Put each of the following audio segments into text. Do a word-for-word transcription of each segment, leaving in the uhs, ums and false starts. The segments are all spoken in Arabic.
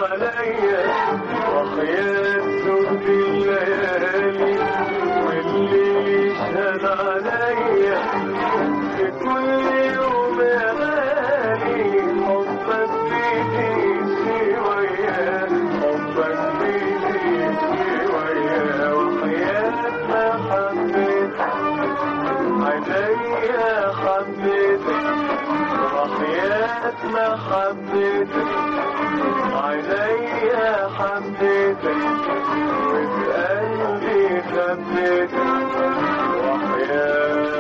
عليا وحياة سود الليالي والليل يشهد عليا في كل يوم يا غالي حبك بيدي شوية حبك بيدي شوية وحياة ما حبيتك عينيا حبيتك وحياة ما حبيتك عينيا حبيتك وبقلبي خبيتك وحياة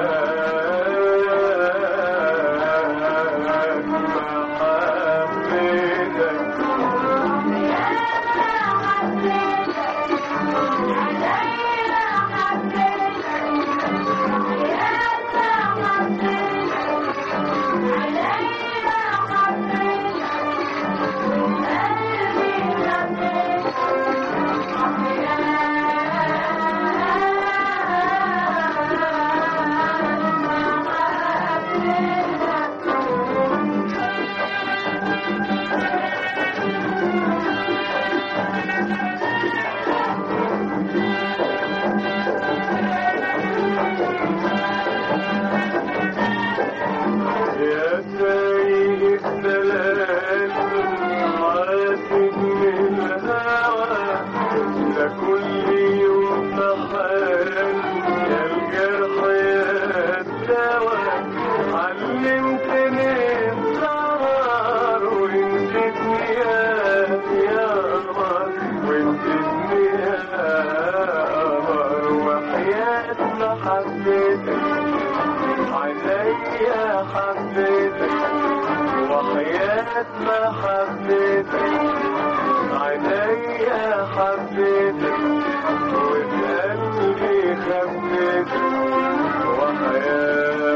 كل يوم محال يا الجرح يا الدواء علمتني السهر ونسيتني يا قمر ونسيتني يا قمر وحياة ما حبيتك عينيا حبيتك وحياة ما حبيتك عينيا حبيتك وبقلبي خبيتك وحياة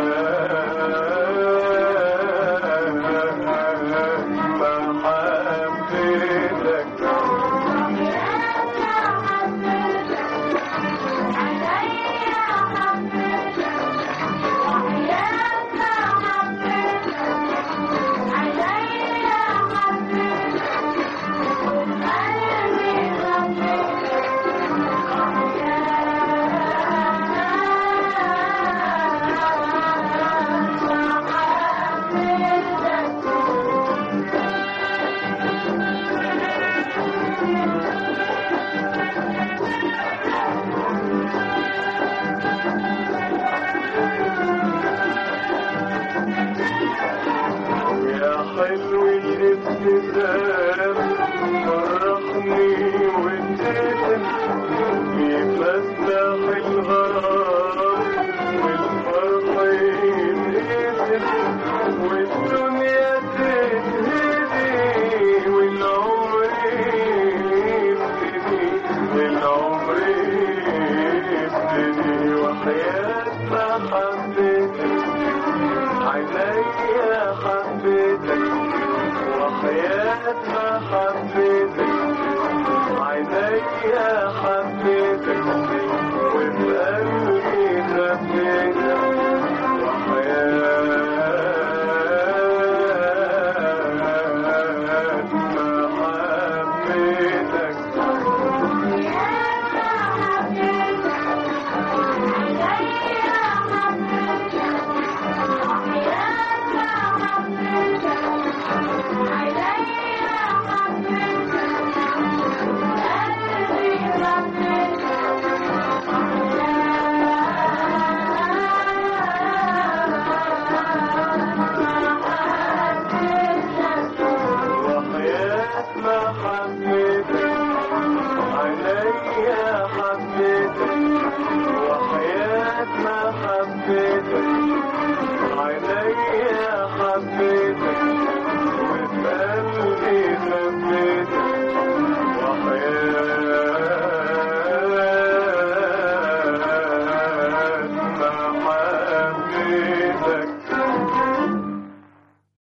ما حبيتك حلو الابتسام فرحني واديتك يفتح الغرام والفرح ينقسم والدنيا تتهدي والعمر يبتدي والعمر يبتدي وحياة ما حبيتك عينيا حبيتك وحياة ما حبيتك